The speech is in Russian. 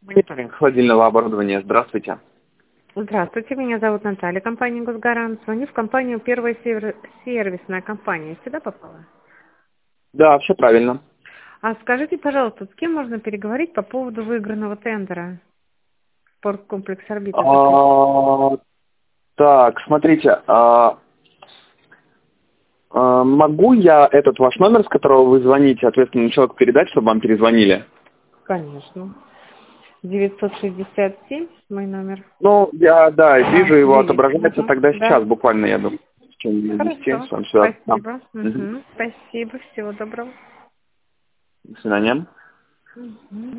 Мониторинг холодильного оборудования. Здравствуйте. Здравствуйте, меня зовут Наталья, компания «Госгарант». Звоню в компанию «Первая сервисная компания». Сюда попала? Да, все правильно. А скажите, пожалуйста, с кем можно переговорить по поводу выигранного тендера? Спорткомплекс «Орбита». Так, смотрите, могу я этот ваш номер, с которого вы звоните, ответственному человеку передать, чтобы вам перезвонили? Конечно. 967, мой номер. Ну, я, вижу его, Видите. отображается тогда сейчас, Да. буквально, я думаю. В течение 10 Хорошо. с вами сюда. Да. Спасибо. Спасибо. Всего доброго. До свидания. Мгм.